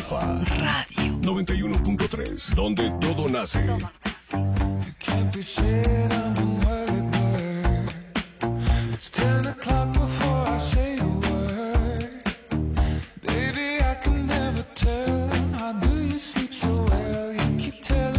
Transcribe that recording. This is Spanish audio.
Alfa Radio 91.3, donde todo nace. You can't be saved.